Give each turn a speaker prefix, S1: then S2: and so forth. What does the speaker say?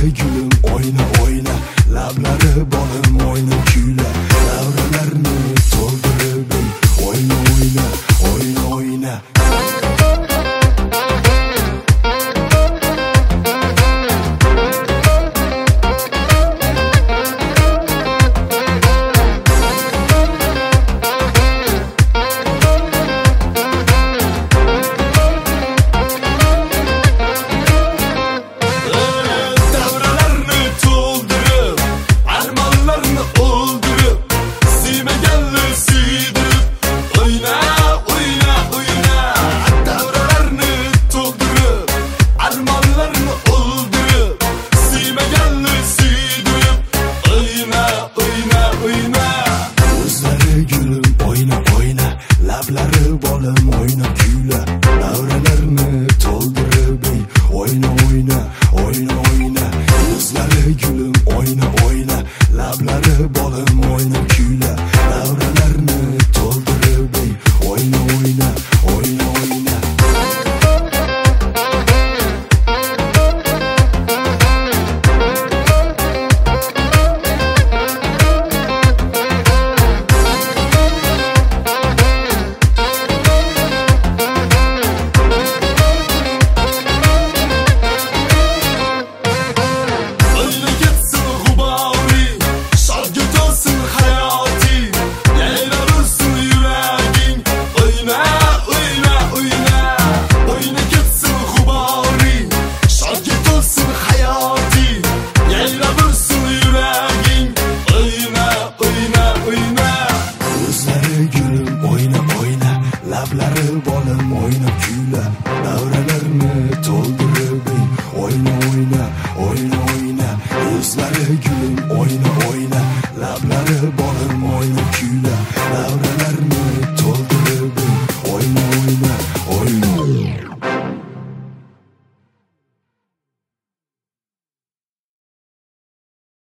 S1: Yuzlari gulum oyna oyna, lablari bolim oyna kuyla. Davralarni to'ldirib oyna oyna, oyna oyna. Lablari bolim oyna kuyla. Davralarni to'ldirib oyna oyna, oyna oyna. Yuzlari gulum oyna oyna, lablari bolim oyna kuyla. Davralarni to'ldirib oyna oyna, oyna oyna. Lablari bolim oyna kuyla. Davralarni to'ldirib oyna oyna, oyna oyna. Yuzlari gulum oyna oyna, lablari bolim oyna kuyla.